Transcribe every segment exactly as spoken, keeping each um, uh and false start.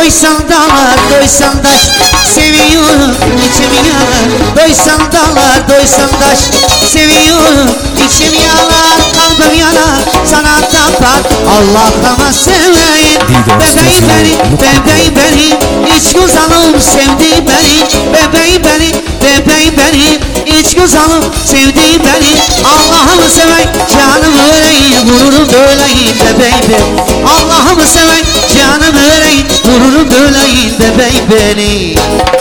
Doysan dağlar, doysan taş, seviyorum içim yanar. Doysan dağlar, doysan taş, seviyorum içim yanar. Kalbim yanar, sana tapar Allah'ıma seveyim. Bebeğim beni, bebeğim beni, iç güzelim sevdi beni. Bebeğim beni, bebeğim beni, iç güzelim sevdi beni. Allah'ımı seveyim, canımı vereyim, vururum böyleyim bebeğim. Allah'ımı seveyim, canımı vereyim, vururum böyleyim bebeğim beni.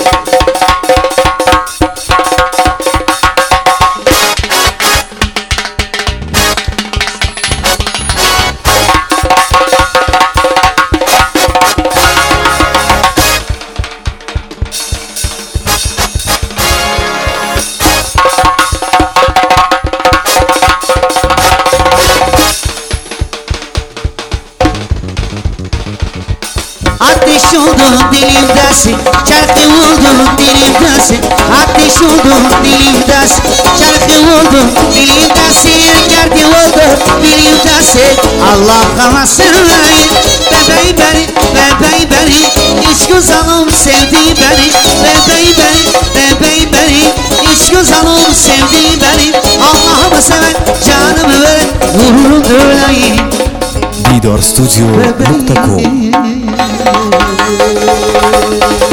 Ateş oldun dilimdesin, çarkı oldun dilimdesin. Ateş oldun dilimdesin, çarkı oldun dilimdesin. Gerdi oldun dilimdesin, Allah'ıma seveyim. Bebeğim beni, bebeğim beni, iç güzelim sevdi beni. Bebeğim beni, bebeğim beni, iç güzelim sevdi beni. Allah'ımı seven, canımı veren, vururum öleyim. didor studio nokta com